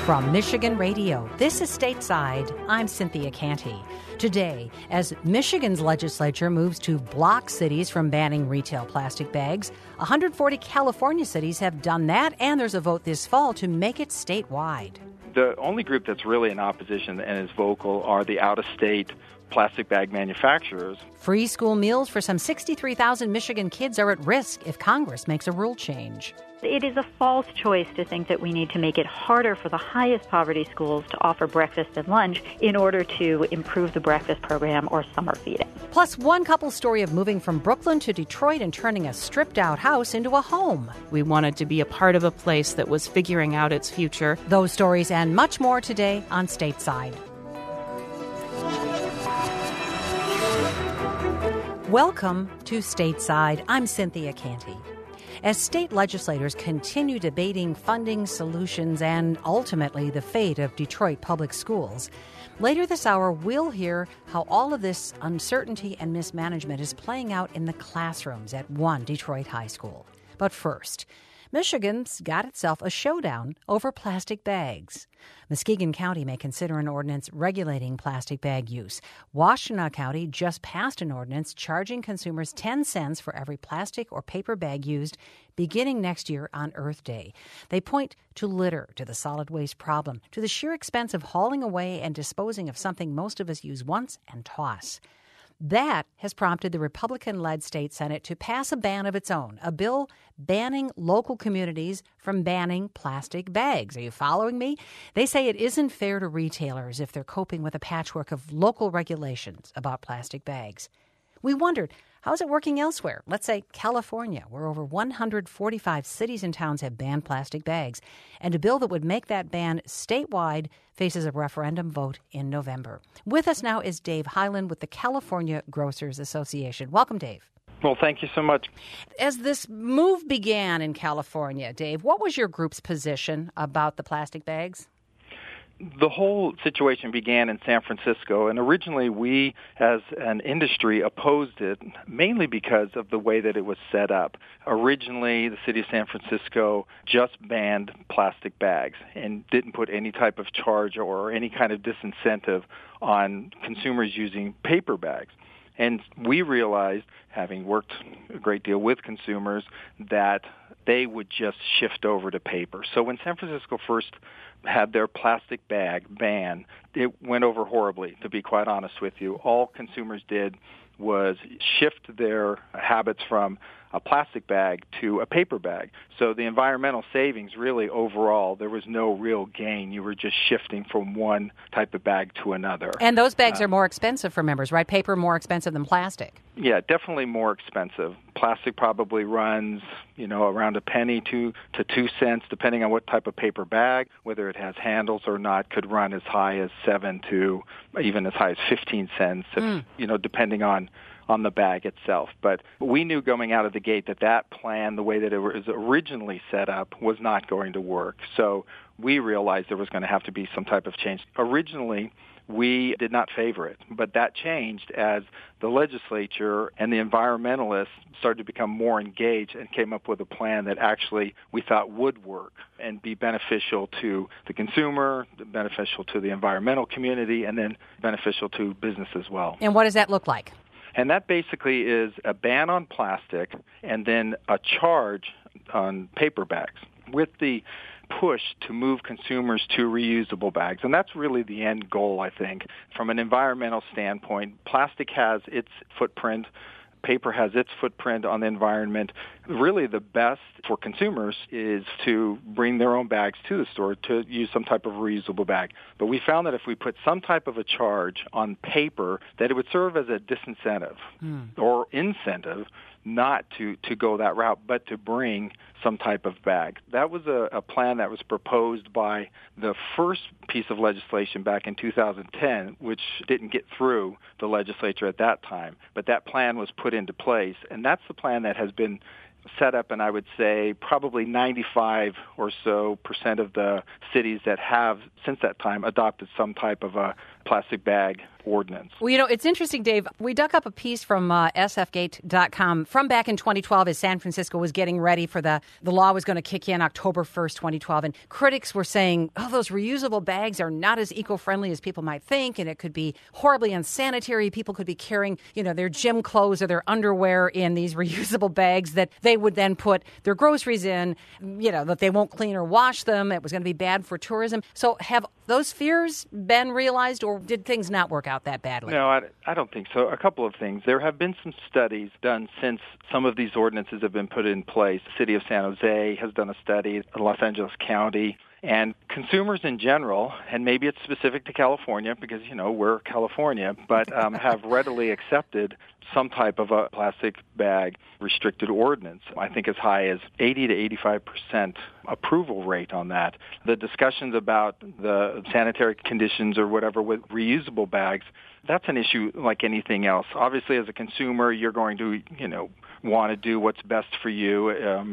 From Michigan Radio, this is Stateside. I'm Cynthia Canty. Today, as Michigan's legislature moves to block cities from banning retail plastic bags, 140 California cities have done that, and there's a vote this fall to make it statewide. The only group that's really in opposition and is vocal are the out-of-state plastic bag manufacturers. Free school meals for some 63,000 Michigan kids are at risk if Congress makes a rule change. It is a false choice to think that we need to make it harder for the highest poverty schools to offer breakfast and lunch in order to improve the breakfast program or summer feeding. Plus, one couple's story of moving from Brooklyn to Detroit and turning a stripped-out house into a home. We wanted to be a part of a place that was figuring out its future. Those stories and much more today on Stateside. Welcome to Stateside. I'm Cynthia Canty. As state legislators continue debating funding solutions and ultimately the fate of Detroit public schools, later this hour we'll hear how all of this uncertainty and mismanagement is playing out in the classrooms at one Detroit high school. But first, Michigan's got itself a showdown over plastic bags. Muskegon County may consider an ordinance regulating plastic bag use. Washtenaw County just passed an ordinance charging consumers 10 cents for every plastic or paper bag used beginning next year on Earth Day. They point to litter, to the solid waste problem, to the sheer expense of hauling away and disposing of something most of us use once and toss. That has prompted the Republican-led state Senate to pass a ban of its own, a bill banning local communities from banning plastic bags. Are you following me? They say it isn't fair to retailers if they're coping with a patchwork of local regulations about plastic bags. We wondered, how is it working elsewhere? Let's say California, where over 145 cities and towns have banned plastic bags. And a bill that would make that ban statewide faces a referendum vote in November. With us now is Dave Hyland with the California Grocers Association. Welcome, Dave. Well, thank you so much. As this move began in California, Dave, what was your group's position about the plastic bags? The whole situation began in San Francisco, and originally we, as an industry, opposed it, mainly because of the way that it was set up. Originally, the city of San Francisco just banned plastic bags and didn't put any type of charge or any kind of disincentive on consumers using paper bags. And we realized, having worked a great deal with consumers, that they would just shift over to paper. So when San Francisco first had their plastic bag ban, it went over horribly, to be quite honest with you. All consumers did was shift their habits from a plastic bag to a paper bag. So the environmental savings, really, overall, there was no real gain. You were just shifting from one type of bag to another. And those bags are more expensive for members, right? Paper more expensive than plastic. Yeah, definitely more expensive. Plastic probably runs, around a penny to 2 cents, depending on what type of paper bag. Whether it has handles or not, could run as high as 7 to even as high as 15 cents, depending on the bag itself. But we knew going out of the gate that plan, the way that it was originally set up, was not going to work. So we realized there was going to have to be some type of change. Originally, we did not favor it, but that changed as the legislature and the environmentalists started to become more engaged and came up with a plan that actually we thought would work and be beneficial to the consumer, beneficial to the environmental community, and then beneficial to business as well. And what does that look like? And that basically is a ban on plastic and then a charge on paper bags with the push to move consumers to reusable bags. And that's really the end goal, I think. From an environmental standpoint, plastic has its footprint. Paper has its footprint on the environment. Really, the best for consumers is to bring their own bags to the store to use some type of reusable bag. But we found that if we put some type of a charge on paper, that it would serve as a disincentive or incentive not to go that route, but to bring some type of bag. That was a plan that was proposed by the first piece of legislation back in 2010, which didn't get through the legislature at that time. But that plan was put into place, and that's the plan that has been set up, and I would say probably 95 or so % of the cities that have, since that time, adopted some type of a plastic bag ordinance. Well, it's interesting, Dave. We dug up a piece from sfgate.com from back in 2012 as San Francisco was getting ready for the law was going to kick in October 1st, 2012. And critics were saying, those reusable bags are not as eco-friendly as people might think, and it could be horribly unsanitary. People could be carrying, their gym clothes or their underwear in these reusable bags that they would then put their groceries in, that they won't clean or wash them. It was going to be bad for tourism. So have those fears been realized, or did things not work out that badly? No, I don't think so. A couple of things. There have been some studies done since some of these ordinances have been put in place. The city of San Jose has done a study, Los Angeles County, and consumers in general, and maybe it's specific to California because, we're California, but have readily accepted some type of a plastic bag restricted ordinance. I think as high as 80 to 85% approval rate on that. The discussions about the sanitary conditions or whatever with reusable bags, that's an issue like anything else. Obviously, as a consumer, you're going to, want to do what's best for you.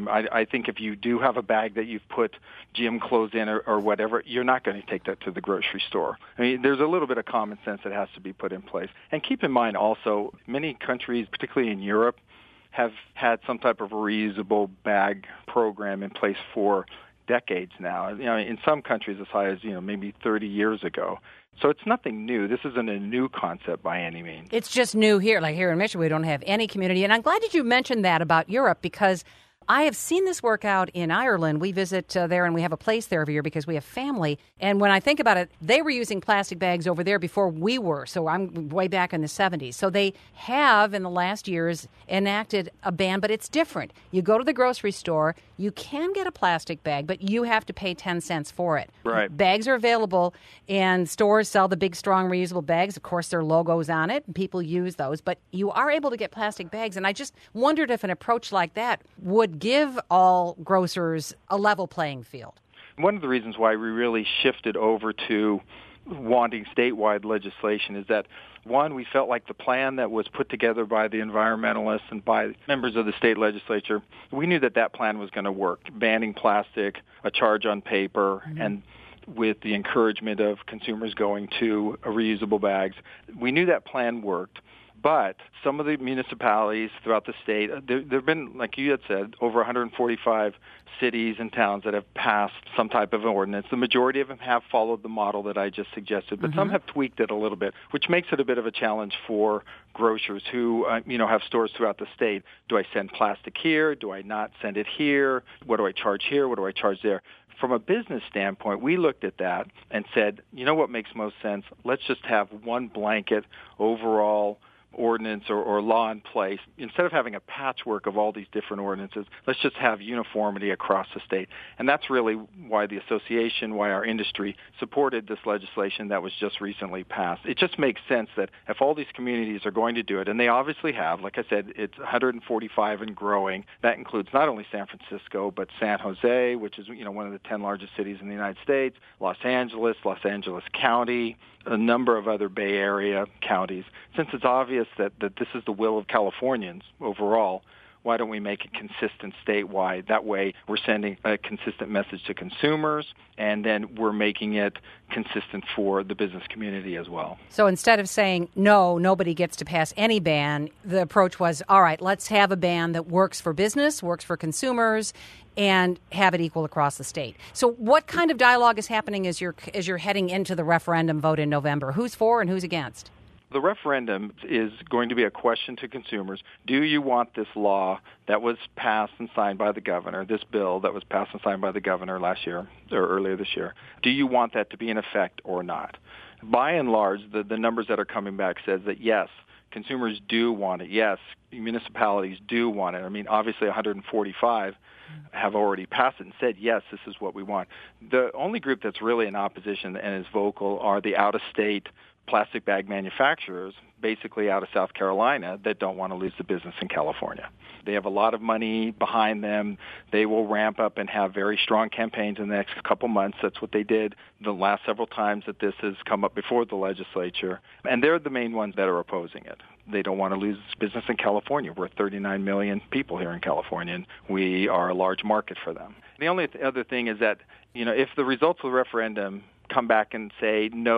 I think if you do have a bag that you've put gym clothes in or whatever, you're not going to take that to the grocery store. I mean, there's a little bit of common sense that has to be put in place. And keep in mind also, many countries, particularly in Europe, have had some type of reusable bag program in place for decades now. In some countries as high as, maybe 30 years ago. So it's nothing new. This isn't a new concept by any means. It's just new here. Like here in Michigan, we don't have any community. And I'm glad that you mentioned that about Europe because I have seen this work out in Ireland. We visit there and we have a place there every year because we have family. And when I think about it, they were using plastic bags over there before we were. So I'm way back in the 70s. So they have in the last years enacted a ban, but it's different. You go to the grocery store, you can get a plastic bag, but you have to pay 10 cents for it. Right. Bags are available and stores sell the big, strong reusable bags. Of course, there are logos on it and people use those, but you are able to get plastic bags. And I just wondered if an approach like that would give all grocers a level playing field. One of the reasons why we really shifted over to wanting statewide legislation is that, one, we felt like the plan that was put together by the environmentalists and by members of the state legislature, we knew that plan was going to work, banning plastic, a charge on paper, and with the encouragement of consumers going to reusable bags. We knew that plan worked. But some of the municipalities throughout the state, there have been, like you had said, over 145 cities and towns that have passed some type of an ordinance. The majority of them have followed the model that I just suggested, but some have tweaked it a little bit, which makes it a bit of a challenge for grocers who, have stores throughout the state. Do I send plastic here? Do I not send it here? What do I charge here? What do I charge there? From a business standpoint, we looked at that and said, what makes most sense? Let's just have one blanket overall ordinance or law in place. Instead of having a patchwork of all these different ordinances, let's just have uniformity across the state. And that's really why the association, why our industry supported this legislation that was just recently passed. It just makes sense that if all these communities are going to do it, and they obviously have, like I said, it's 145 and growing. That includes not only San Francisco, but San Jose, which is one of the 10 largest cities in the United States, Los Angeles County, a number of other Bay Area counties. Since it's obvious that this is the will of Californians overall, why don't we make it consistent statewide? That way we're sending a consistent message to consumers, and then we're making it consistent for the business community as well. So instead of saying, no, nobody gets to pass any ban, the approach was, all right, let's have a ban that works for business, works for consumers, and have it equal across the state. So what kind of dialogue is happening as you're heading into the referendum vote in November? Who's for and who's against? The referendum is going to be a question to consumers. Do you want this law that was passed and signed by the governor, this bill that was passed and signed by the governor last year or earlier this year, do you want that to be in effect or not? By and large, the numbers that are coming back says that yes, consumers do want it. Yes, municipalities do want it. I mean, obviously 145 have already passed it and said, yes, this is what we want. The only group that's really in opposition and is vocal are the out-of-state plastic bag manufacturers, basically out of South Carolina, that don't want to lose the business in California. They have a lot of money behind them. They will ramp up and have very strong campaigns in the next couple months. That's what they did the last several times that this has come up before the legislature. And they're the main ones that are opposing it. They don't want to lose business in California. We're 39 million people here in California, and we are a large market for them. The only other thing is that, if the results of the referendum come back and say, no,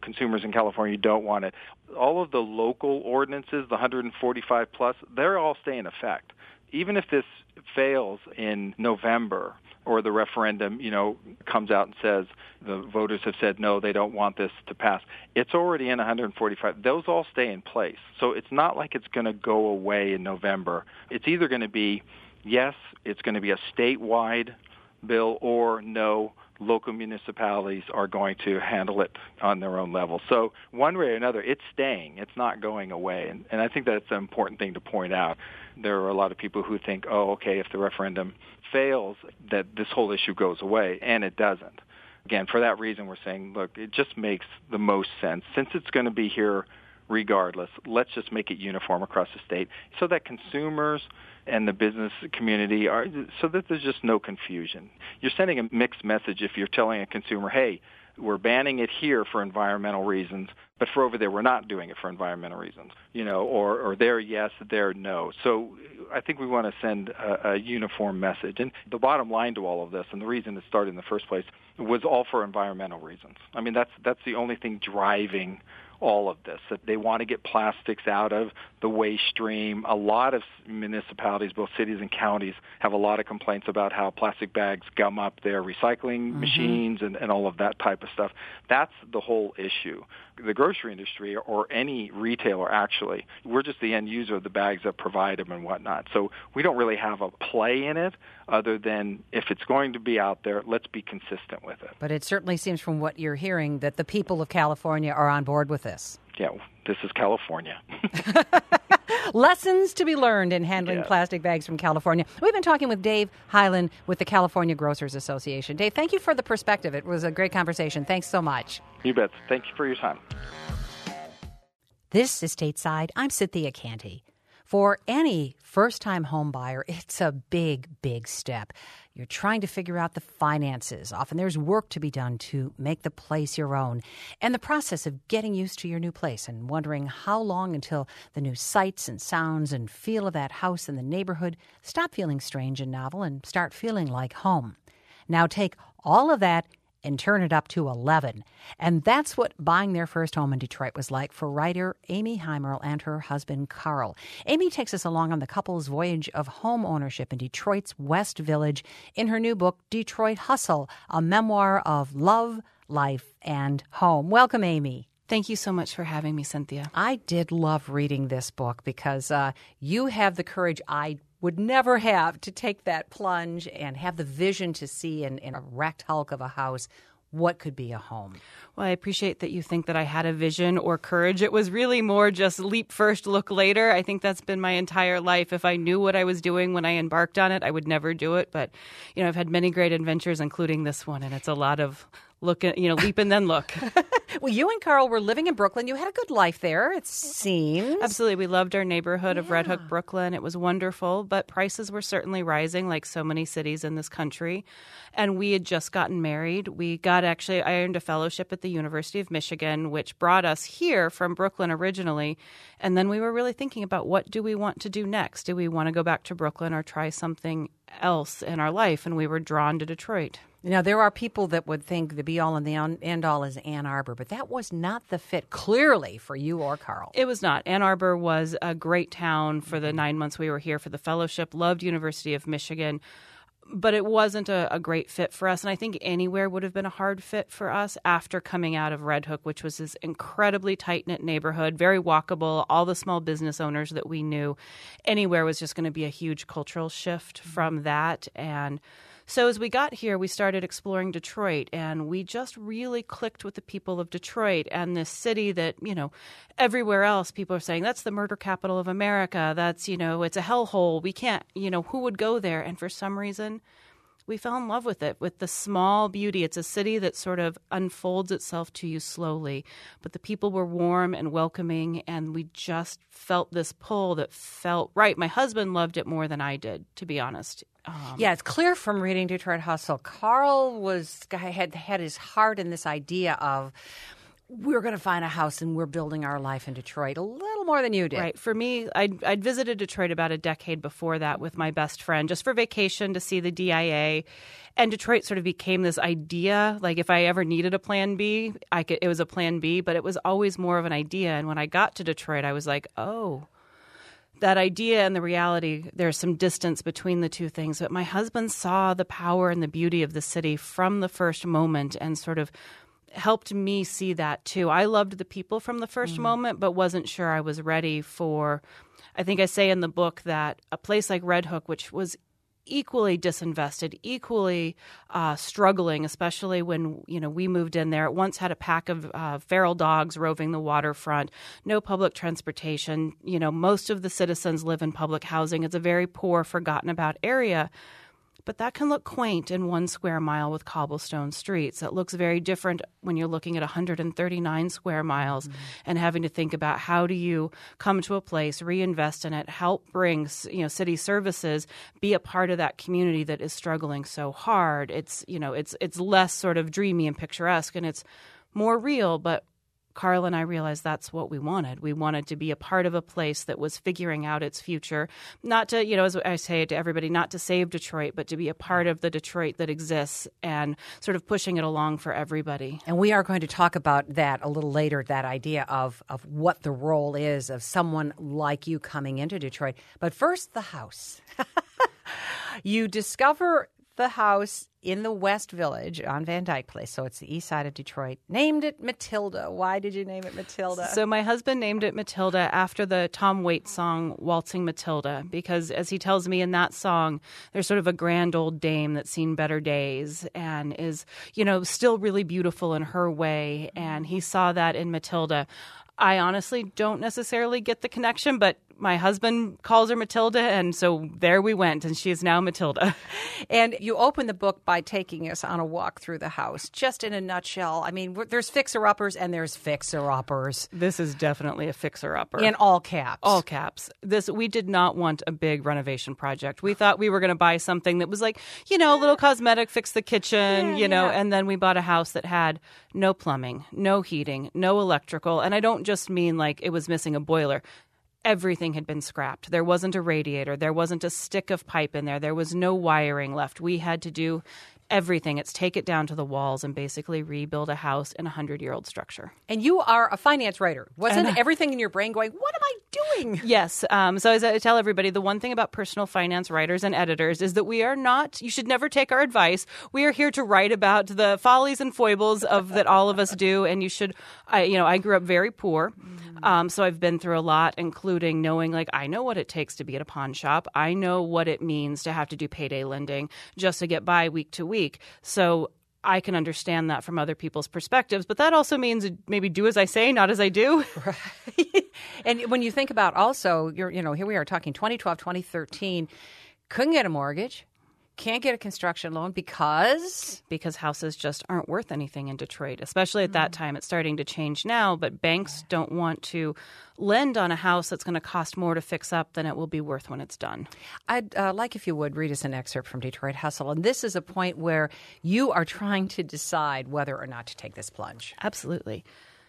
consumers in California don't want it. All of the local ordinances, the 145 plus, they're all stay in effect. Even if this fails in November, or the referendum, comes out and says the voters have said no, they don't want this to pass, it's already in 145. Those all stay in place. So it's not like it's going to go away in November. It's either going to be, yes, it's going to be a statewide bill, or no, local municipalities are going to handle it on their own level. So one way or another, it's staying. It's not going away. And I think that's an important thing to point out. There are a lot of people who think, if the referendum fails, that this whole issue goes away, and it doesn't. Again, for that reason, we're saying, look, it just makes the most sense. Since it's going to be here regardless, let's just make it uniform across the state so that consumers and the business community so that there's just no confusion. You're sending a mixed message if you're telling a consumer, hey, we're banning it here for environmental reasons, but for over there we're not doing it for environmental reasons, or there yes, there no. So I think we want to send a uniform message. And the bottom line to all of this, and the reason it started in the first place, was all for environmental reasons. I mean, that's the only thing driving all of this, that they want to get plastics out of the waste stream. A lot of municipalities, both cities and counties, have a lot of complaints about how plastic bags gum up their recycling machines and all of that type of stuff. That's the whole issue. The grocery industry, or any retailer actually, we're just the end user of the bags that provide them and whatnot. So we don't really have a play in it other than if it's going to be out there, let's be consistent with it. But it certainly seems from what you're hearing that the people of California are on board with this. Yeah, this is California. Lessons to be learned in handling plastic bags from California. We've been talking with Dave Hyland with the California Grocers Association. Dave, thank you for the perspective. It was a great conversation. Thanks so much. You bet. Thank you for your time. This is Stateside. I'm Cynthia Canty. For any first-time home buyer, it's a big, big step. You're trying to figure out the finances. Often there's work to be done to make the place your own. And the process of getting used to your new place and wondering how long until the new sights and sounds and feel of that house in the neighborhood stop feeling strange and novel and start feeling like home. Now take all of that and turn it up to 11. And that's what buying their first home in Detroit was like for writer Amy Heimerl and her husband, Carl. Amy takes us along on the couple's voyage of home ownership in Detroit's West Village in her new book, Detroit Hustle, a memoir of love, life, and home. Welcome, Amy. Thank you so much for having me, Cynthia. I did love reading this book because you have the courage I would never have to take that plunge and have the vision to see in a wrecked hulk of a house what could be a home. Well, I appreciate that you think that I had a vision or courage. It was really more just leap first, look later. I think that's been my entire life. If I knew what I was doing when I embarked on it, I would never do it. But, I've had many great adventures, including this one, and it's a lot of leap and then look. Well, you and Carl were living in Brooklyn. You had a good life there, it seems. Absolutely. We loved our neighborhood of Red Hook, Brooklyn. It was wonderful, but prices were certainly rising like so many cities in this country. And we had just gotten married. I earned a fellowship at the University of Michigan, which brought us here from Brooklyn originally. And then we were really thinking about what do we want to do next? Do we want to go back to Brooklyn or try something else in our life? And we were drawn to Detroit. Now, there are people that would think the be-all and the end-all is Ann Arbor, but that was not the fit, clearly, for you or Carl. It was not. Ann Arbor was a great town for the 9 months we were here for the fellowship, loved University of Michigan, but it wasn't a great fit for us. And I think anywhere would have been a hard fit for us after coming out of Red Hook, which was this incredibly tight-knit neighborhood, very walkable, all the small business owners that we knew. Anywhere was just going to be a huge cultural shift from that. And so as we got here, we started exploring Detroit, and we just really clicked with the people of Detroit and this city that, everywhere else people are saying, that's the murder capital of America. That's, it's a hellhole. We can't, who would go there? And for some reason, we fell in love with it, with the small beauty. It's a city that sort of unfolds itself to you slowly. But the people were warm and welcoming, and we just felt this pull that felt right. My husband loved it more than I did, to be honest. Yeah, it's clear from reading Detroit Hustle. Carl had his heart in this idea of we're going to find a house and we're building our life in Detroit a little more than you did. Right. For me, I'd visited Detroit about a decade before that with my best friend just for vacation to see the DIA. And Detroit sort of became this idea, like if I ever needed a plan B, it was a plan B, but it was always more of an idea. And when I got to Detroit, I was like, oh, that idea and the reality, there's some distance between the two things. But my husband saw the power and the beauty of the city from the first moment and sort of helped me see that too. I loved the people from the first moment, but wasn't sure I was ready for, I think I say in the book that a place like Red Hook, which was equally disinvested, equally struggling, especially when, we moved in there. It once had a pack of feral dogs roving the waterfront, no public transportation. Most of the citizens live in public housing. It's a very poor, forgotten about area. But that can look quaint in 1 square mile with cobblestone streets. It looks very different when you're looking at 139 square miles and having to think about how do you come to a place, reinvest in it, help bring city services, be a part of that community that is struggling so hard. It's less sort of dreamy and picturesque, and it's more real, but Carl and I realized that's what we wanted. We wanted to be a part of a place that was figuring out its future, not to, as I say to everybody, not to save Detroit, but to be a part of the Detroit that exists and sort of pushing it along for everybody. And we are going to talk about that a little later, that idea of what the role is of someone like you coming into Detroit. But first, the house. You discover the house in the West Village on Van Dyke Place. So it's the east side of Detroit. Named it Matilda. Why did you name it Matilda? So my husband named it Matilda after the Tom Waits song, Waltzing Matilda, because as he tells me in that song, there's sort of a grand old dame that's seen better days and is, still really beautiful in her way. And he saw that in Matilda. I honestly don't necessarily get the connection, but my husband calls her Matilda, and so there we went, and she is now Matilda. And you open the book by taking us on a walk through the house. Just in a nutshell, I mean, there's fixer-uppers and there's fixer-uppers. This is definitely a fixer-upper. In all caps. All caps. We did not want a big renovation project. We thought we were going to buy something that was like, a little cosmetic, fix the kitchen, and then we bought a house that had no plumbing, no heating, no electrical. And I don't just mean like it was missing a boiler. Everything had been scrapped. There wasn't a radiator. There wasn't a stick of pipe in there. There was no wiring left. We had to do everything. It's take it down to the walls and basically rebuild a house in a 100-year-old structure. And you are a finance writer. Wasn't everything in your brain going, what am I doing? Yes. So as I tell everybody, the one thing about personal finance writers and editors is that we are not, you should never take our advice. We are here to write about the follies and foibles that all of us do. And you should, I grew up very poor. So I've been through a lot, including knowing, I know what it takes to be at a pawn shop. I know what it means to have to do payday lending just to get by week to week. So I can understand that from other people's perspectives, but that also means maybe do as I say, not as I do. Right. And when you think about also, here we are talking 2012, 2013, couldn't get a mortgage. Can't get a construction loan because houses just aren't worth anything in Detroit, especially at that time. It's starting to change now, but banks don't want to lend on a house that's going to cost more to fix up than it will be worth when it's done. I'd like if you would read us an excerpt from Detroit Hustle. And this is a point where you are trying to decide whether or not to take this plunge. Absolutely.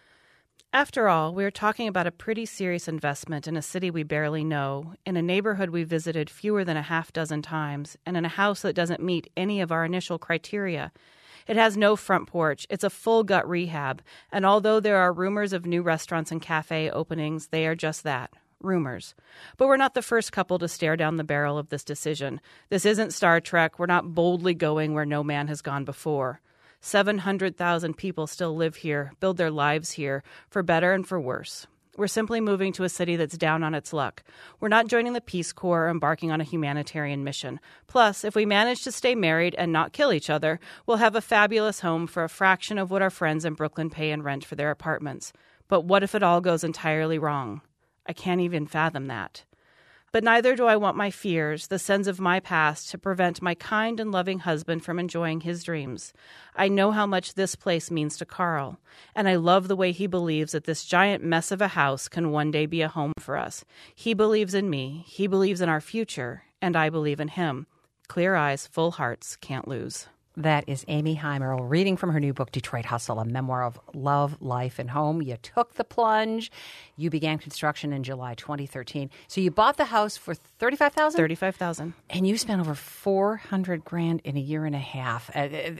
After all, we're talking about a pretty serious investment in a city we barely know, in a neighborhood we visited fewer than a half dozen times, and in a house that doesn't meet any of our initial criteria. It has no front porch. It's a full gut rehab. And although there are rumors of new restaurants and cafe openings, they are just that, rumors. But we're not the first couple to stare down the barrel of this decision. This isn't Star Trek. We're not boldly going where no man has gone before. 700,000 people still live here, build their lives here, for better and for worse. We're simply moving to a city that's down on its luck. We're not joining the Peace Corps or embarking on a humanitarian mission. Plus, if we manage to stay married and not kill each other, we'll have a fabulous home for a fraction of what our friends in Brooklyn pay in rent for their apartments. But what if it all goes entirely wrong? I can't even fathom that. But neither do I want my fears, the sins of my past, to prevent my kind and loving husband from enjoying his dreams. I know how much this place means to Carl, and I love the way he believes that this giant mess of a house can one day be a home for us. He believes in me, he believes in our future, and I believe in him. Clear eyes, full hearts, can't lose. That is Amy Heimerl reading from her new book, Detroit Hustle, a memoir of love, life, and home. You took the plunge. You began construction in July 2013. So you bought the house for $35,000? $35,000. And you spent over $400,000 in a year and a half.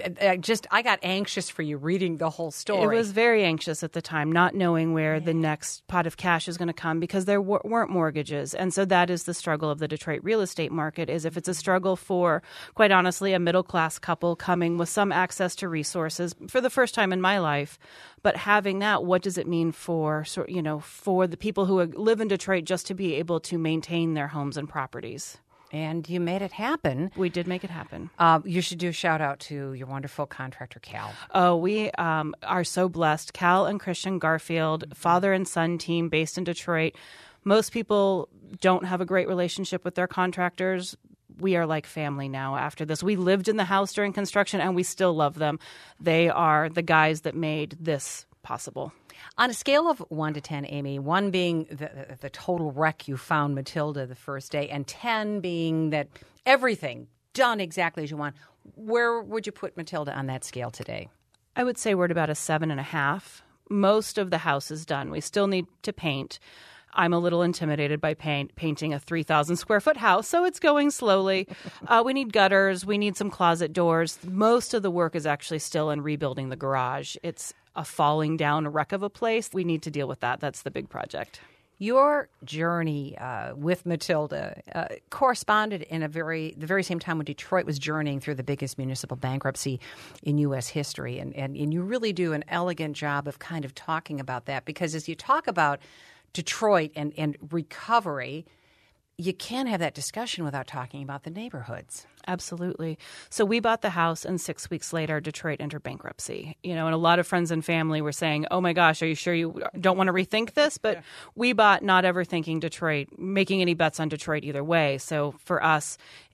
I got anxious for you reading the whole story. It was very anxious at the time, not knowing where the next pot of cash is going to come because there weren't mortgages. And so that is the struggle of the Detroit real estate market, is if it's a struggle for, quite honestly, a middle-class couple coming with some access to resources for the first time in my life. But having that, what does it mean for the people who live in Detroit just to be able to maintain their homes and properties? And you made it happen. We did make it happen. You should do a shout out to your wonderful contractor, Cal. Oh, we are so blessed. Cal and Christian Garfield, father and son team based in Detroit. Most people don't have a great relationship with their contractors. We are like family now after this. We lived in the house during construction, and we still love them. They are the guys that made this possible. On a scale of 1 to 10, Amy, 1 being the total wreck you found Matilda the first day, and 10 being that everything done exactly as you want, where would you put Matilda on that scale today? I would say we're at about a 7.5. Most of the house is done. We still need to paint. I'm a little intimidated by painting a 3,000 square foot house, so it's going slowly. We need gutters. We need some closet doors. Most of the work is actually still in rebuilding the garage. It's a falling down wreck of a place. We need to deal with that. That's the big project. Your journey with Matilda corresponded in the very same time when Detroit was journeying through the biggest municipal bankruptcy in U.S. history. And you really do an elegant job of kind of talking about that, because as you talk about Detroit and recovery, you can't have that discussion without talking about the neighborhoods. Absolutely. So we bought the house, and 6 weeks later, Detroit entered bankruptcy. And a lot of friends and family were saying, oh my gosh, are you sure you don't want to rethink this? But we bought not ever thinking Detroit, making any bets on Detroit either way. So for us,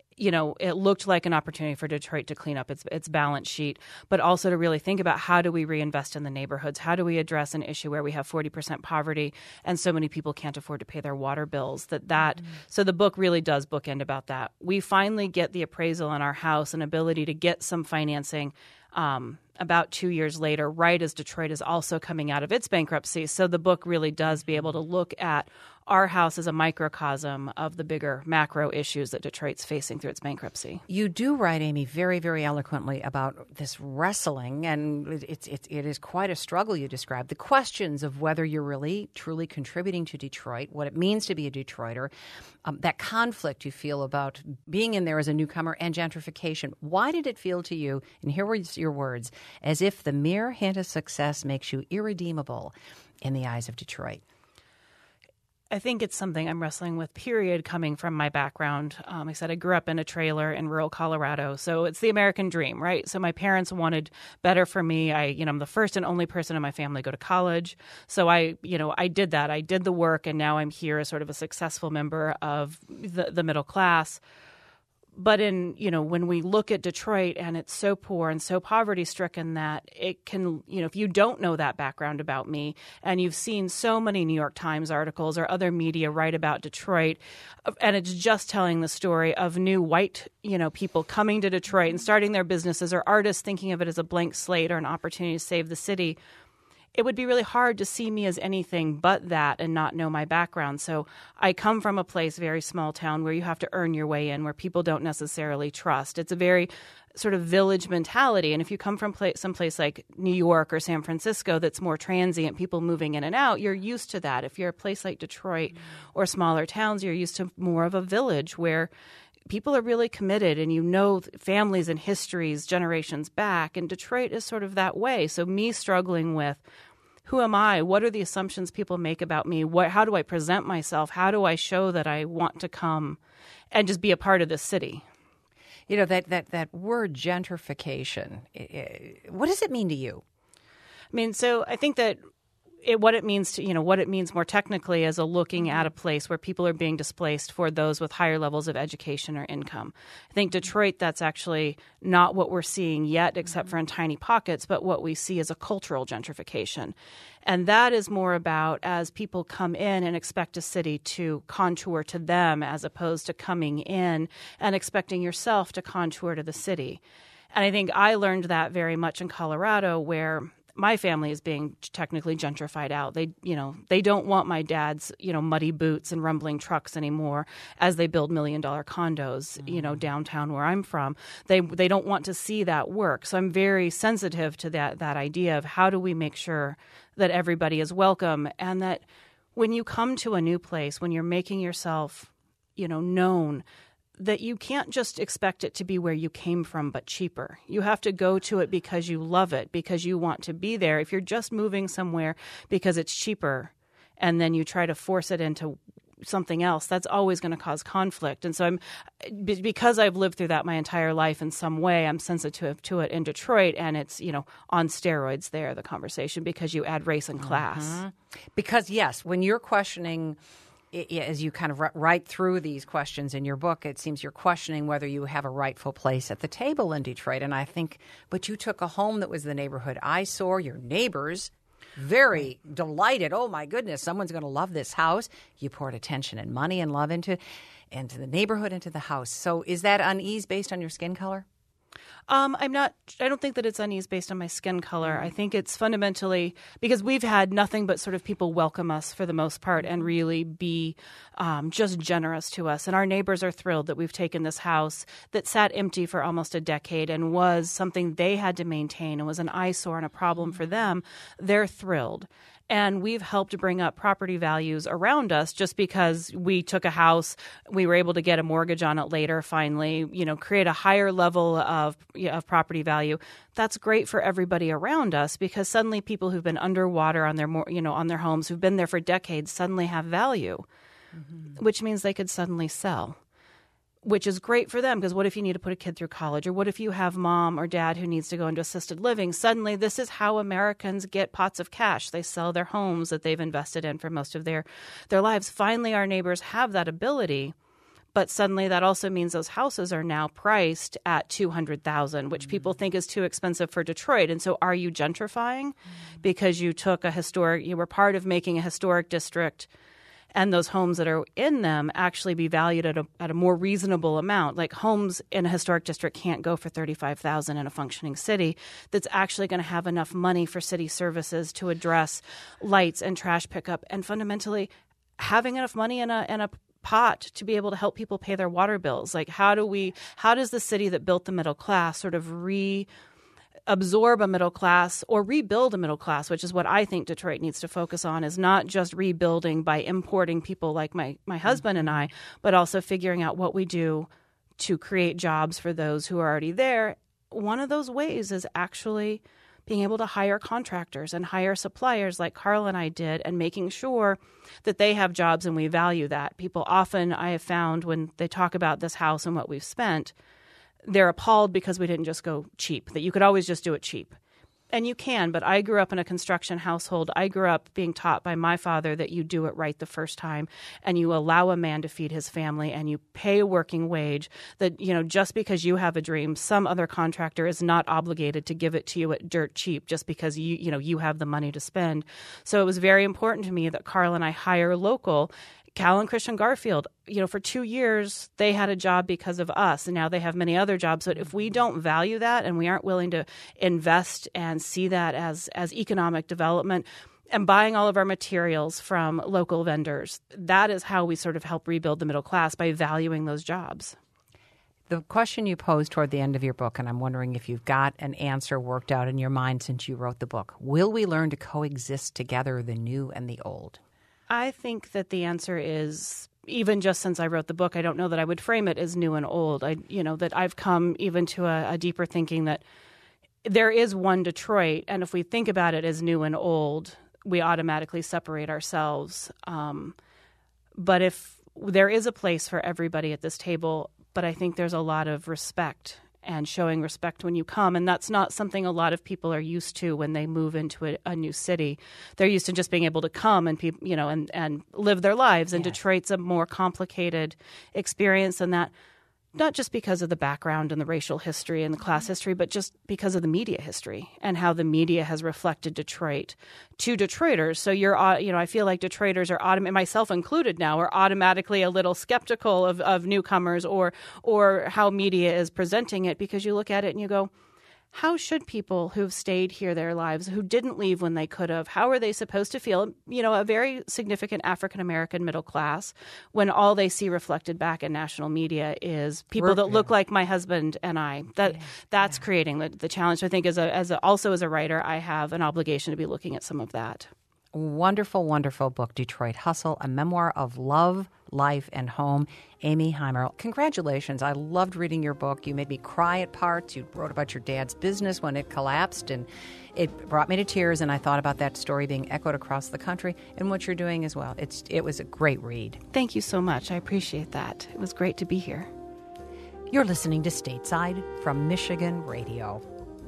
it looked like an opportunity for Detroit to clean up its balance sheet, but also to really think about how do we reinvest in the neighborhoods? How do we address an issue where we have 40% poverty and so many people can't afford to pay their water bills? So the book really does bookend about that. We finally get the appraisal on our house and ability to get some financing about 2 years later, right as Detroit is also coming out of its bankruptcy. So the book really does be able to look at our house as a microcosm of the bigger macro issues that Detroit's facing through its bankruptcy. You do write, Amy, very, very eloquently about this wrestling, and it is quite a struggle you describe. The questions of whether you're really, truly contributing to Detroit, what it means to be a Detroiter, that conflict you feel about being in there as a newcomer, and gentrification. Why did it feel to you, and here were your words, as if the mere hint of success makes you irredeemable in the eyes of Detroit? I think it's something I'm wrestling with, period, coming from my background. I said I grew up in a trailer in rural Colorado, so it's the American dream, right? So my parents wanted better for me. I'm the first and only person in my family to go to college. So I did that. I did the work, and now I'm here as sort of a successful member of the middle class. But when we look at Detroit, and it's so poor and so poverty-stricken that it can, if you don't know that background about me, and you've seen so many New York Times articles or other media write about Detroit, and it's just telling the story of new white, people coming to Detroit and starting their businesses, or artists thinking of it as a blank slate or an opportunity to save the city, it would be really hard to see me as anything but that and not know my background. So I come from a place, very small town, where you have to earn your way in, where people don't necessarily trust. It's a very sort of village mentality. And if you come from someplace like New York or San Francisco that's more transient, people moving in and out, you're used to that. If you're a place like Detroit or smaller towns, you're used to more of a village where people are really committed, and families and histories generations back, and Detroit is sort of that way. So me struggling with, who am I? What are the assumptions people make about me? How do I present myself? How do I show that I want to come and just be a part of this city? That word gentrification, what does it mean to you? So I think that what it means more technically is looking at a place where people are being displaced for those with higher levels of education or income. I think Detroit, that's actually not what we're seeing yet, except for in tiny pockets, but what we see is a cultural gentrification. And that is more about as people come in and expect a city to contour to them, as opposed to coming in and expecting yourself to contour to the city. And I think I learned that very much in Colorado, where my family is being technically gentrified out. They don't want my dad's, muddy boots and rumbling trucks anymore as they build $1 million condos, downtown where I'm from. They don't want to see that work. So I'm very sensitive to that idea of how do we make sure that everybody is welcome, and that when you come to a new place, when you're making yourself, known, that you can't just expect it to be where you came from, but cheaper. You have to go to it because you love it, because you want to be there. If you're just moving somewhere because it's cheaper and then you try to force it into something else, that's always going to cause conflict. And so because I've lived through that my entire life in some way, I'm sensitive to it in Detroit, and it's, on steroids there, the conversation, because you add race and class. Mm-hmm. Because, yes, when you're questioning, as you kind of write through these questions in your book, it seems you're questioning whether you have a rightful place at the table in Detroit. And I think, but you took a home that was the neighborhood eyesore, your neighbors very delighted. Oh, my goodness, someone's going to love this house. You poured attention and money and love into the neighborhood, into the house. So is that unease based on your skin color? I don't think that it's unease based on my skin color. I think it's fundamentally because we've had nothing but sort of people welcome us for the most part and really be just generous to us. And our neighbors are thrilled that we've taken this house that sat empty for almost a decade and was something they had to maintain and was an eyesore and a problem for them. They're thrilled. And we've helped bring up property values around us just because we took a house, we were able to get a mortgage on it later, finally, create a higher level of property value. That's great for everybody around us because suddenly people who've been underwater on their, on their homes, who've been there for decades, suddenly have value, which means they could suddenly sell. Which is great for them because what if you need to put a kid through college, or what if you have mom or dad who needs to go into assisted living? Suddenly, this is how Americans get pots of cash. They sell their homes that they've invested in for most of their lives. Finally, our neighbors have that ability, but suddenly that also means those houses are now priced at $200,000, which people think is too expensive for Detroit. And so, are you gentrifying because you you were part of making a historic district? And those homes that are in them actually be valued at a more reasonable amount. Like homes in a historic district can't go for $35,000 in a functioning city that's actually going to have enough money for city services to address lights and trash pickup, and fundamentally having enough money in a pot to be able to help people pay their water bills. Like how does the city that built the middle class sort of absorb a middle class or rebuild a middle class, which is what I think Detroit needs to focus on, is not just rebuilding by importing people like my husband and I, but also figuring out what we do to create jobs for those who are already there. One of those ways is actually being able to hire contractors and hire suppliers like Carl and I did, and making sure that they have jobs and we value that. People often, I have found, when they talk about this house and what we've spent, they're appalled because we didn't just go cheap, that you could always just do it cheap. And you can, but I grew up in a construction household. I grew up being taught by my father that you do it right the first time, and you allow a man to feed his family, and you pay a working wage, that, just because you have a dream, some other contractor is not obligated to give it to you at dirt cheap just because you have the money to spend. So it was very important to me that Carl and I hire local. Cal and Christian Garfield, for 2 years, they had a job because of us, and now they have many other jobs. But if we don't value that and we aren't willing to invest and see that as economic development and buying all of our materials from local vendors, that is how we sort of help rebuild the middle class, by valuing those jobs. The question you posed toward the end of your book, and I'm wondering if you've got an answer worked out in your mind since you wrote the book, will we learn to coexist together, the new and the old? I think that the answer is, even just since I wrote the book, I don't know that I would frame it as new and old. That I've come even to a deeper thinking that there is one Detroit, and if we think about it as new and old, we automatically separate ourselves. But if there is a place for everybody at this table, but I think there's a lot of respect and showing respect when you come. And that's not something a lot of people are used to when they move into a new city. They're used to just being able to come and and live their lives. And Detroit's a more complicated experience than that. not just because of the background and the racial history and the class history, but just because of the media history and how the media has reflected Detroit to Detroiters. So I feel like Detroiters are, myself included now, are automatically a little skeptical of newcomers or how media is presenting it, because you look at it and you go, how should people who've stayed here their lives, who didn't leave when they could have, how are they supposed to feel? A very significant African-American middle class, when all they see reflected back in national media is people that look like my husband and I. That's creating the challenge. I think as a writer, I have an obligation to be looking at some of that. Wonderful, wonderful book, Detroit Hustle, a memoir of love, life, and home. Amy Heimer, congratulations. I loved reading your book. You made me cry at parts. You wrote about your dad's business when it collapsed, and it brought me to tears, and I thought about that story being echoed across the country and what you're doing as well. It was a great read. Thank you so much. I appreciate that. It was great to be here. You're listening to Stateside from Michigan Radio.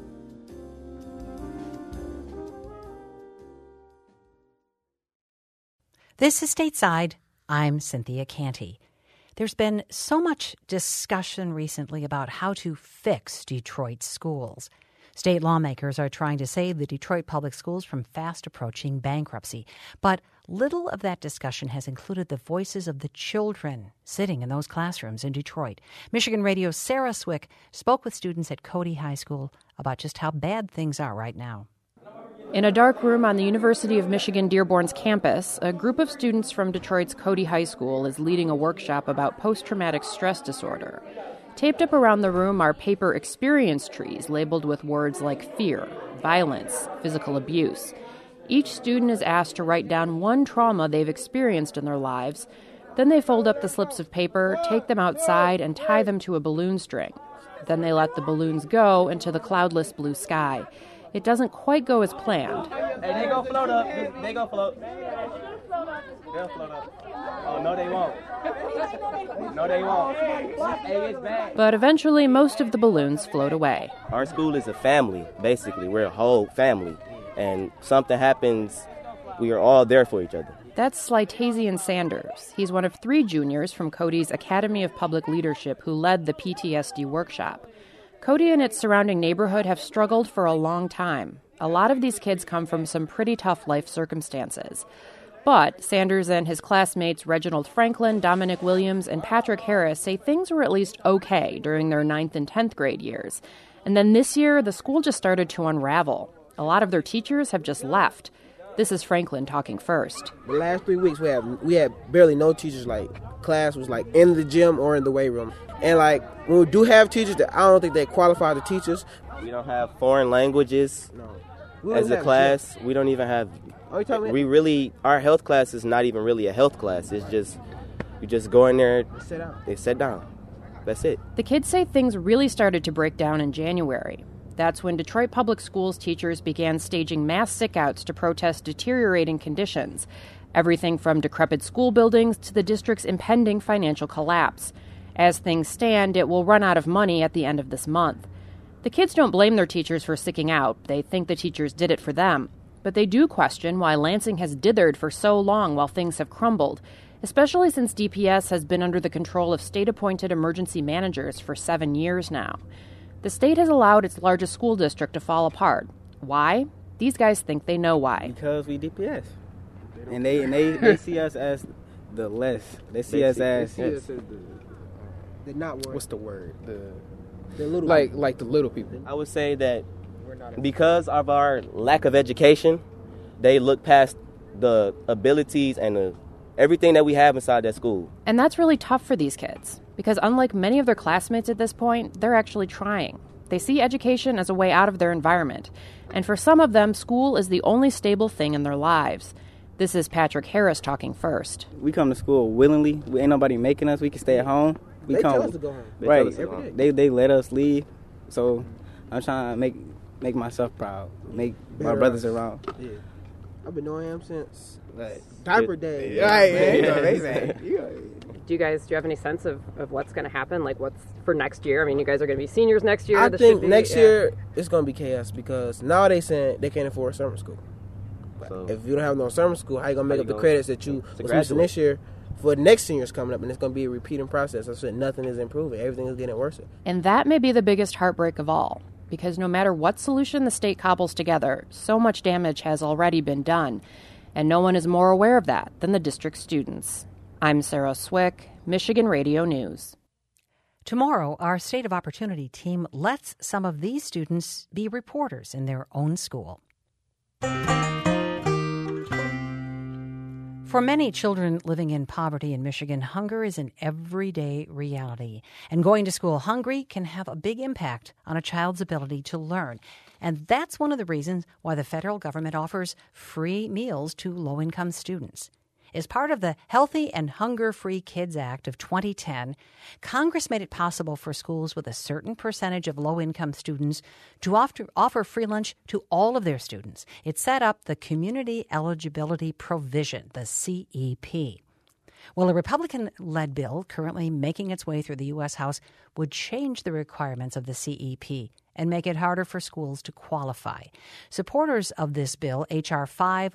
This is Stateside. I'm Cynthia Canty. There's been so much discussion recently about how to fix Detroit's schools. State lawmakers are trying to save the Detroit public schools from fast approaching bankruptcy. But little of that discussion has included the voices of the children sitting in those classrooms in Detroit. Michigan Radio's Sarah Swick spoke with students at Cody High School about just how bad things are right now. In a dark room on the University of Michigan Dearborn's campus, a group of students from Detroit's Cody High School is leading a workshop about post-traumatic stress disorder. Taped up around the room are paper experience trees labeled with words like fear, violence, physical abuse. Each student is asked to write down one trauma they've experienced in their lives. Then they fold up the slips of paper, take them outside, and tie them to a balloon string. Then they let the balloons go into the cloudless blue sky. It doesn't quite go as planned. Hey, they gonna float up. They gonna float. They'll float up. Oh, no, they won't. No, they won't. Hey, it's bad. But eventually, most of the balloons float away. Our school is a family, basically. We're a whole family. And something happens, we are all there for each other. That's Slytazian Sanders. He's one of 3 juniors from Cody's Academy of Public Leadership who led the PTSD workshop. Cody and its surrounding neighborhood have struggled for a long time. A lot of these kids come from some pretty tough life circumstances. But Sanders and his classmates Reginald Franklin, Dominic Williams, and Patrick Harris say things were at least okay during their 9th and 10th grade years. And then this year, the school just started to unravel. A lot of their teachers have just left. This is Franklin talking first. The last 3 weeks, we had barely no teachers. Class was in the gym or in the weight room. And when we do have teachers, I don't think they qualify to teach us. We don't have foreign languages as a class. We don't even have. Our health class is not even really a health class. It's just we just go in there. They sit down. That's it. The kids say things really started to break down in January. That's when Detroit Public Schools teachers began staging mass sickouts to protest deteriorating conditions. Everything from decrepit school buildings to the district's impending financial collapse. As things stand, it will run out of money at the end of this month. The kids don't blame their teachers for sticking out. They think the teachers did it for them. But they do question why Lansing has dithered for so long while things have crumbled, especially since DPS has been under the control of state-appointed emergency managers for 7 years now. The state has allowed its largest school district to fall apart. Why? These guys think they know why. Because we DPS. And they see us as the less. They see us as the not worth. What's the word? The little like the little people. I would say that because of our lack of education, they look past the abilities and everything that we have inside that school. And that's really tough for these kids, because unlike many of their classmates at this point, they're actually trying. They see education as a way out of their environment. And for some of them, school is the only stable thing in their lives. This is Patrick Harris talking first. We come to school willingly. Ain't nobody making us. We can stay at home. They tell us to go home. Right. They let us leave. So I'm trying to make myself proud. Make my brothers around. Yeah. I've been knowing him since diaper day. Right, man. Do you have any sense of what's going to happen? What's for next year? I mean, you guys are going to be seniors next year. I think next year it's going to be chaos because now they saying they can't afford summer school. So if you don't have no summer school, how you going to make up the credits that you was missing this year for next seniors coming up, and it's going to be a repeating process. I said nothing is improving. Everything is getting worse. And that may be the biggest heartbreak of all, because no matter what solution the state cobbles together, so much damage has already been done, and no one is more aware of that than the district students. I'm Sarah Swick, Michigan Radio News. Tomorrow, our State of Opportunity team lets some of these students be reporters in their own school. For many children living in poverty in Michigan, hunger is an everyday reality. And going to school hungry can have a big impact on a child's ability to learn. And that's one of the reasons why the federal government offers free meals to low-income students. As part of the Healthy and Hunger-Free Kids Act of 2010, Congress made it possible for schools with a certain percentage of low-income students to offer free lunch to all of their students. It set up the Community Eligibility Provision, the CEP. Well, a Republican-led bill currently making its way through the U.S. House would change the requirements of the CEP and make it harder for schools to qualify. Supporters of this bill, H.R.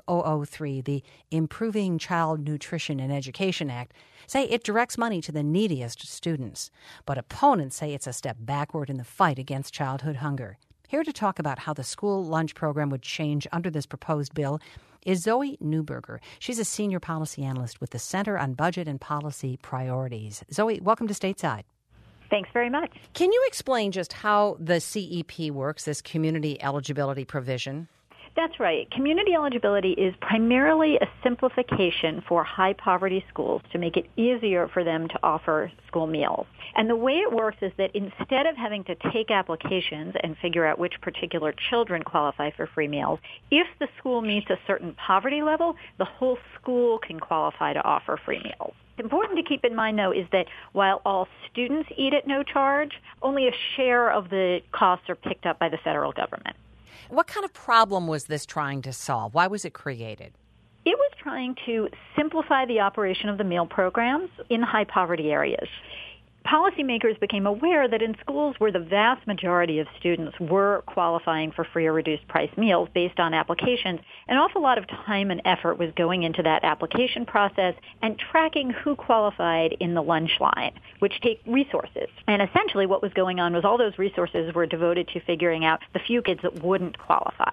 5003, the Improving Child Nutrition and Education Act, say it directs money to the neediest students. But opponents say it's a step backward in the fight against childhood hunger. Here to talk about how the school lunch program would change under this proposed bill is Zoe Neuberger. She's a senior policy analyst with the Center on Budget and Policy Priorities. Zoe, welcome to Stateside. Thanks very much. Can you explain just how the CEP works, this community eligibility provision? That's right. Community eligibility is primarily a simplification for high-poverty schools to make it easier for them to offer school meals. And the way it works is that instead of having to take applications and figure out which particular children qualify for free meals, if the school meets a certain poverty level, the whole school can qualify to offer free meals. It's important to keep in mind, though, is that while all students eat at no charge, only a share of the costs are picked up by the federal government. What kind of problem was this trying to solve? Why was it created? It was trying to simplify the operation of the meal programs in high-poverty areas. Policymakers became aware that in schools where the vast majority of students were qualifying for free or reduced price meals based on applications, an awful lot of time and effort was going into that application process and tracking who qualified in the lunch line, which take resources. And essentially what was going on was all those resources were devoted to figuring out the few kids that wouldn't qualify.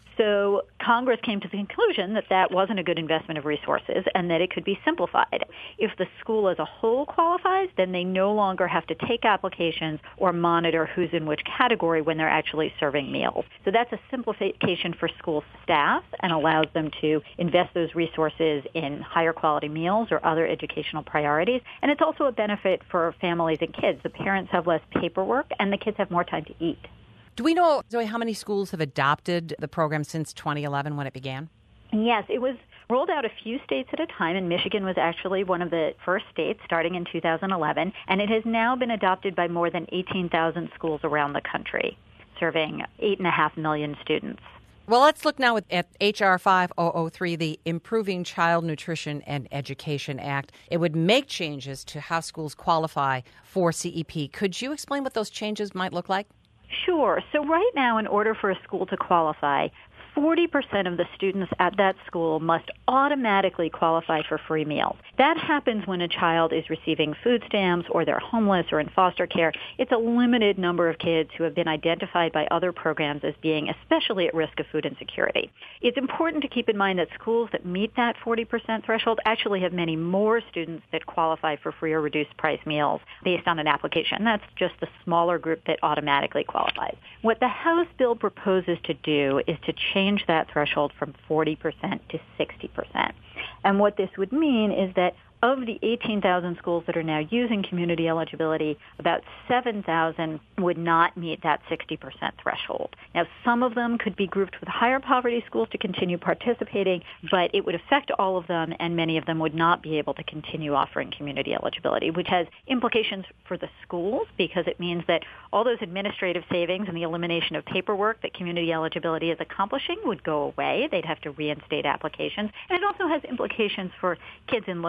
So Congress came to the conclusion that that wasn't a good investment of resources and that it could be simplified. If the school as a whole qualifies, then they no longer have to take applications or monitor who's in which category when they're actually serving meals. So that's a simplification for school staff and allows them to invest those resources in higher quality meals or other educational priorities. And it's also a benefit for families and kids. The parents have less paperwork and the kids have more time to eat. Do we know, Zoe, how many schools have adopted the program since 2011 when it began? Yes, it was rolled out a few states at a time, and Michigan was actually one of the first states starting in 2011, and it has now been adopted by more than 18,000 schools around the country, serving 8.5 million students. Well, let's look now at H.R. 5003, the Improving Child Nutrition and Education Act. It would make changes to how schools qualify for CEP. Could you explain what those changes might look like? Sure. So right now, in order for a school to qualify, 40% of the students at that school must automatically qualify for free meals. That happens when a child is receiving food stamps or they're homeless or in foster care. It's a limited number of kids who have been identified by other programs as being especially at risk of food insecurity. It's important to keep in mind that schools that meet that 40% threshold actually have many more students that qualify for free or reduced price meals based on an application. That's just the smaller group that automatically qualifies. What the House bill proposes to do is to change that threshold from 40% to 60%. And what this would mean is that of the 18,000 schools that are now using community eligibility, about 7,000 would not meet that 60% threshold. Now, some of them could be grouped with higher poverty schools to continue participating, but it would affect all of them, and many of them would not be able to continue offering community eligibility, which has implications for the schools because it means that all those administrative savings and the elimination of paperwork that community eligibility is accomplishing would go away. They'd have to reinstate applications. And it also has implications for kids in low-income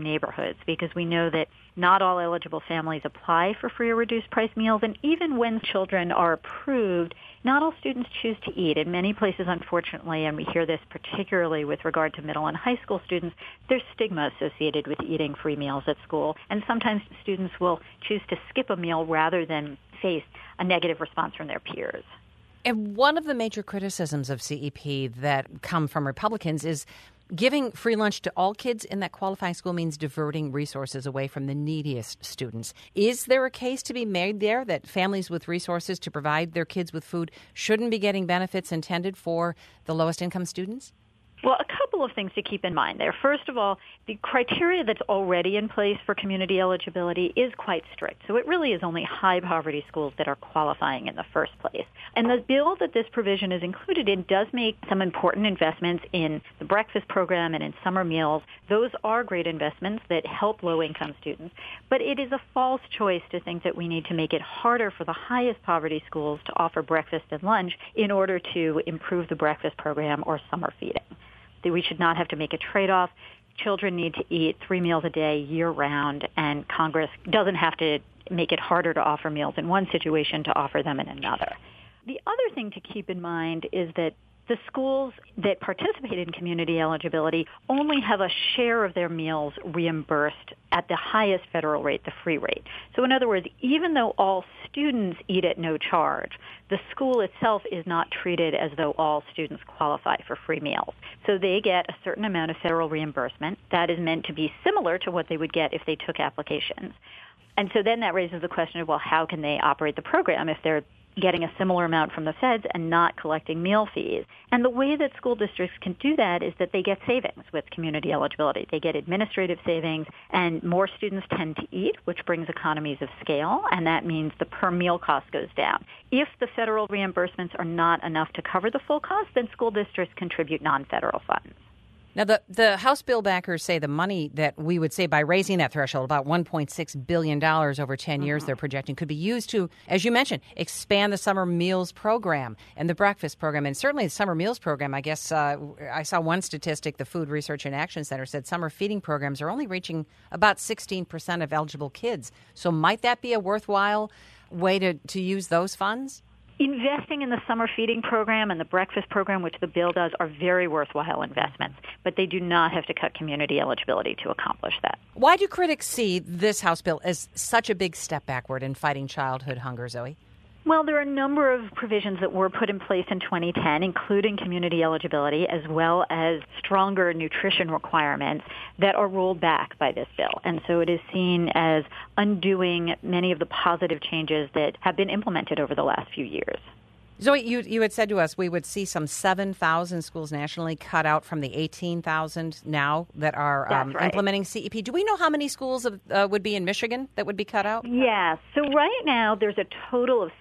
neighborhoods, because we know that not all eligible families apply for free or reduced price meals, and even when children are approved, not all students choose to eat. In many places, unfortunately, and we hear this particularly with regard to middle and high school students, there's stigma associated with eating free meals at school, and sometimes students will choose to skip a meal rather than face a negative response from their peers. And one of the major criticisms of CEP that come from Republicans is giving free lunch to all kids in that qualifying school means diverting resources away from the neediest students. Is there a case to be made there that families with resources to provide their kids with food shouldn't be getting benefits intended for the lowest income students? Well, a couple of things to keep in mind there. First of all, the criteria that's already in place for community eligibility is quite strict. So it really is only high poverty schools that are qualifying in the first place. And the bill that this provision is included in does make some important investments in the breakfast program and in summer meals. Those are great investments that help low-income students. But it is a false choice to think that we need to make it harder for the highest poverty schools to offer breakfast and lunch in order to improve the breakfast program or summer feeding. We should not have to make a trade-off. Children need to eat 3 meals a day year-round, and Congress doesn't have to make it harder to offer meals in one situation to offer them in another. The other thing to keep in mind is that the schools that participate in community eligibility only have a share of their meals reimbursed at the highest federal rate, the free rate. So in other words, even though all students eat at no charge, the school itself is not treated as though all students qualify for free meals. So they get a certain amount of federal reimbursement that is meant to be similar to what they would get if they took applications. And so then that raises the question of, well, how can they operate the program if they're getting a similar amount from the feds and not collecting meal fees? And the way that school districts can do that is that they get savings with community eligibility. They get administrative savings, and more students tend to eat, which brings economies of scale, and that means the per meal cost goes down. If the federal reimbursements are not enough to cover the full cost, then school districts contribute non-federal funds. Now, the House bill backers say the money that we would save by raising that threshold, about $1.6 billion over 10 years they're projecting, could be used to, as you mentioned, expand the summer meals program and the breakfast program. And certainly the summer meals program, I guess I saw one statistic, the Food Research and Action Center said summer feeding programs are only reaching about 16% of eligible kids. So might that be a worthwhile way to use those funds? Investing in the summer feeding program and the breakfast program, which the bill does, are very worthwhile investments, but they do not have to cut community eligibility to accomplish that. Why do critics see this House bill as such a big step backward in fighting childhood hunger, Zoe? Well, there are a number of provisions that were put in place in 2010, including community eligibility, as well as stronger nutrition requirements that are rolled back by this bill. And so it is seen as undoing many of the positive changes that have been implemented over the last few years. Zoe, you had said to us we would see some 7,000 schools nationally cut out from the 18,000 now that are implementing CEP. Do we know how many schools would be in Michigan that would be cut out? Yeah. So right now there's a total of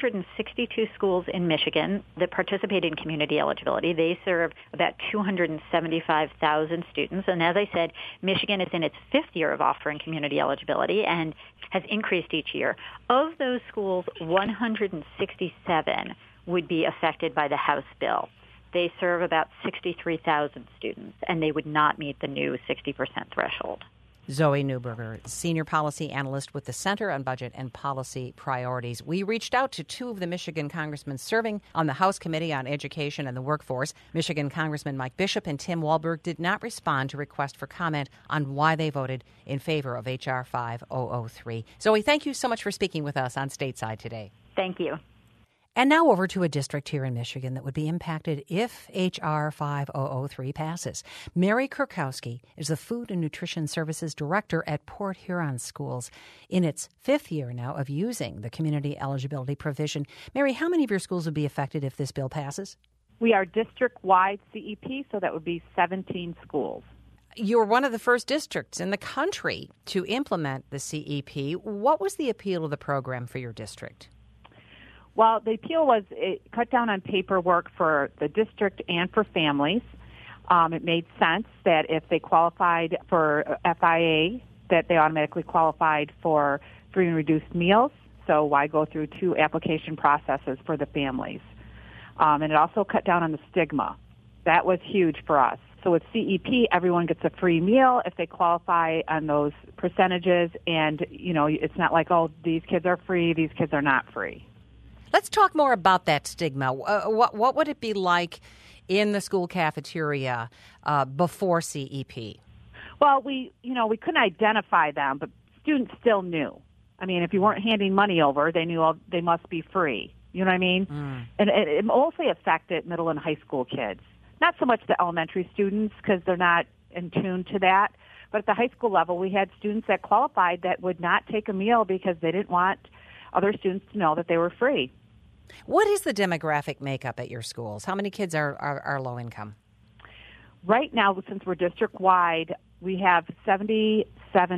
662 schools in Michigan that participate in community eligibility. They serve about 275,000 students. And as I said, Michigan is in its 5th year of offering community eligibility and has increased each year. Of those schools, 167 would be affected by the House bill. They serve about 63,000 students, and they would not meet the new 60% threshold. Zoe Neuberger, Senior Policy Analyst with the Center on Budget and Policy Priorities. We reached out to 2 of the Michigan congressmen serving on the House Committee on Education and the Workforce. Michigan Congressman Mike Bishop and Tim Walberg did not respond to request for comment on why they voted in favor of H.R. 5003. Zoe, thank you so much for speaking with us on Stateside today. Thank you. And now over to a district here in Michigan that would be impacted if H.R. 5003 passes. Mary Kurkowski is the Food and Nutrition Services Director at Port Huron Schools. In its 5th year now of using the community eligibility provision, Mary, how many of your schools would be affected if this bill passes? We are district-wide CEP, so that would be 17 schools. You're one of the first districts in the country to implement the CEP. What was the appeal of the program for your district? Well, the appeal was it cut down on paperwork for the district and for families. It made sense that if they qualified for FIA, that they automatically qualified for free and reduced meals. So why go through 2 application processes for the families? And it also cut down on the stigma. That was huge for us. So with CEP, everyone gets a free meal if they qualify on those percentages. And, it's not like, oh, these kids are free, these kids are not free. Let's talk more about that stigma. What would it be like in the school cafeteria before CEP? Well, we couldn't identify them, but students still knew. I mean, if you weren't handing money over, they knew they must be free. You know what I mean? And it mostly affected middle and high school kids. Not so much the elementary students because they're not in tune to that. But at the high school level, we had students that qualified that would not take a meal because they didn't want other students to know that they were free. What is the demographic makeup at your schools? How many kids are low income? Right now, since we're district-wide, we have 77%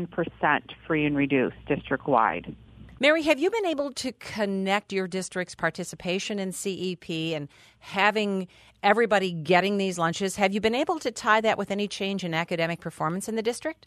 free and reduced district-wide. Mary, have you been able to connect your district's participation in CEP and having everybody getting these lunches? Have you been able to tie that with any change in academic performance in the district?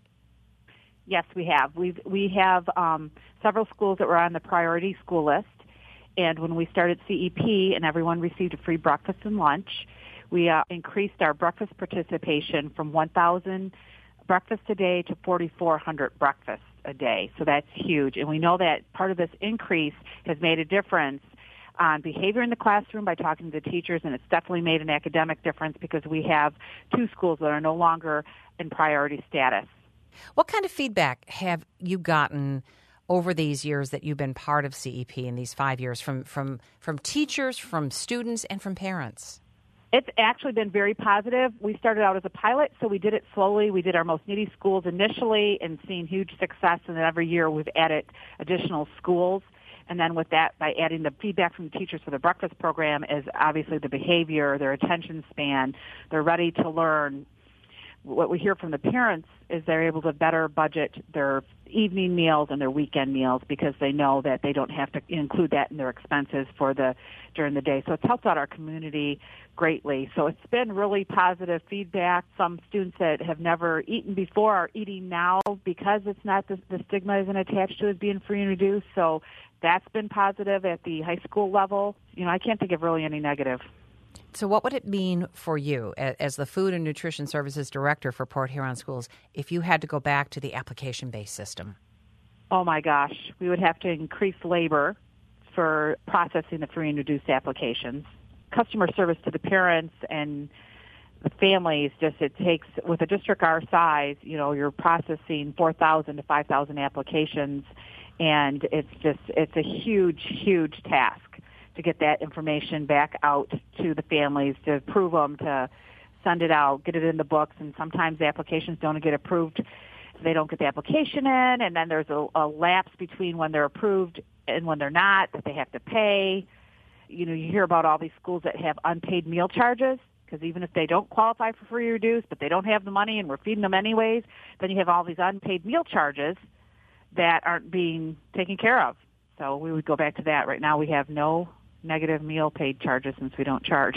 Yes, we have. We have several schools that were on the priority school list. And when we started CEP and everyone received a free breakfast and lunch, we increased our breakfast participation from 1,000 breakfasts a day to 4,400 breakfasts a day. So that's huge. And we know that part of this increase has made a difference on behavior in the classroom by talking to the teachers, and it's definitely made an academic difference because we have 2 schools that are no longer in priority status. What kind of feedback have you gotten over these years that you've been part of CEP in these 5 years from teachers, from students, and from parents? It's actually been very positive. We started out as a pilot, so we did it slowly. We did our most needy schools initially and seen huge success, and then every year we've added additional schools. And then with that, by adding the feedback from the teachers for the breakfast program is obviously the behavior, their attention span, they're ready to learn. What we hear from the parents is they're able to better budget their evening meals and their weekend meals because they know that they don't have to include that in their expenses during the day. So it's helped out our community greatly. So it's been really positive feedback. Some students that have never eaten before are eating now because it's not the stigma isn't attached to it being free and reduced. So that's been positive at the high school level. I can't think of really any negative. So what would it mean for you as the Food and Nutrition Services Director for Port Huron Schools if you had to go back to the application-based system? Oh, my gosh. We would have to increase labor for processing the free and reduced applications. Customer service to the parents and the families, it takes, with a district our size, you're processing 4,000 to 5,000 applications, and it's a huge, huge task to get that information back out to the families, to approve them, to send it out, get it in the books, and sometimes the applications don't get approved. They don't get the application in, and then there's a lapse between when they're approved and when they're not, that they have to pay. You hear about all these schools that have unpaid meal charges, because even if they don't qualify for free or reduced, but they don't have the money and we're feeding them anyways, then you have all these unpaid meal charges that aren't being taken care of. So we would go back to that. Right now we have no negative meal paid charges since we don't charge.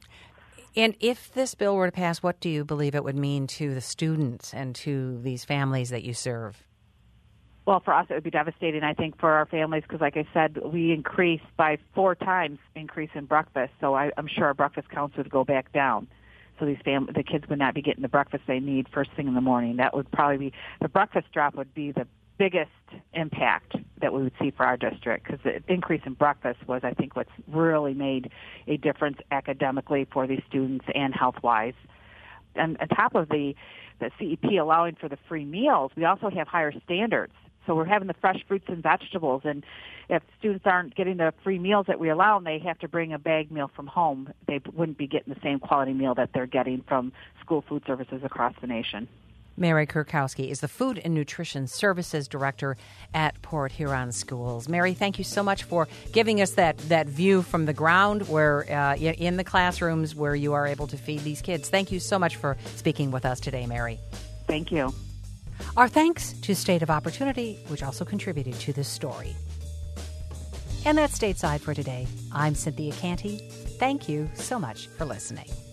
And if this bill were to pass, what do you believe it would mean to the students and to these families that you serve? Well, for us, it would be devastating, I think, for our families because, like I said, we increased by 4 times increase in breakfast. So I'm sure our breakfast counts would go back down. So the kids would not be getting the breakfast they need first thing in the morning. That would probably be the breakfast drop would be the biggest impact that we would see for our district because the increase in breakfast was, I think, what's really made a difference academically for these students and health-wise. And on top of the CEP allowing for the free meals, we also have higher standards. So we're having the fresh fruits and vegetables, and if students aren't getting the free meals that we allow, and they have to bring a bag meal from home, they wouldn't be getting the same quality meal that they're getting from school food services across the nation. Mary Kurkowski is the Food and Nutrition Services Director at Port Huron Schools. Mary, thank you so much for giving us that view from the ground where in the classrooms where you are able to feed these kids. Thank you so much for speaking with us today, Mary. Thank you. Our thanks to State of Opportunity, which also contributed to this story. And that's Stateside for today. I'm Cynthia Canty. Thank you so much for listening.